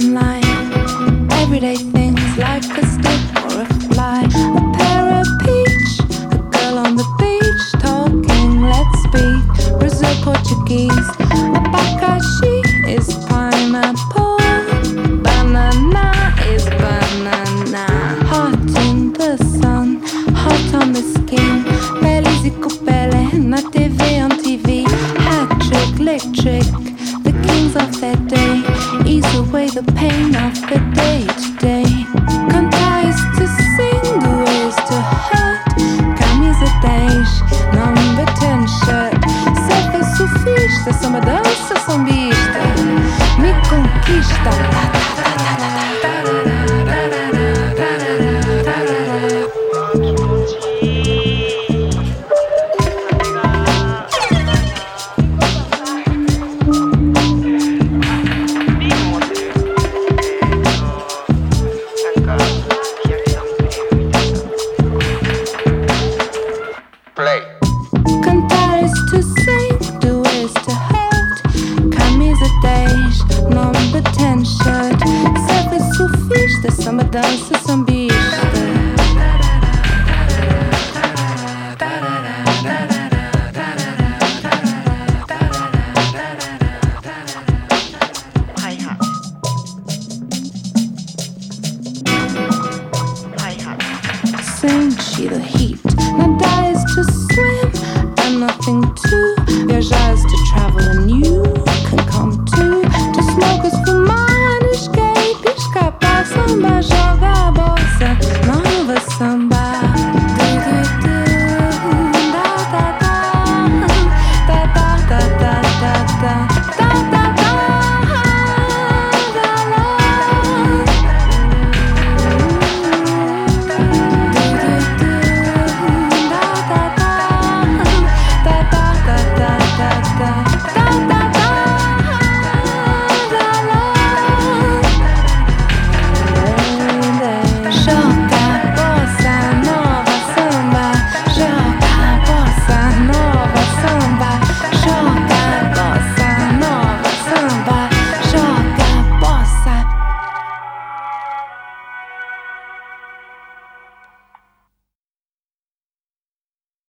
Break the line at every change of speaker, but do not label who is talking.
online. Everyday things like a stick or a fly, a pear, a peach, a girl on the beach talking. Let's speak Brazil Portuguese. Abacaxi is pineapple. Banana is banana. Hot in the sun, hot on the skin. Peles e cupele na TV on TV. Hat trick, lick trick, the kings of their day. Ease away the pain of the day to day. Cantar is to sing, do is to hurt. Camisa 10, number 10 shirt. Surfa surfista, samba dança sambista. Me conquista. Cantar is to sing, do is to hurt. Camisa 10, number 10 shirt. Surfa surfista, samba dança sambista.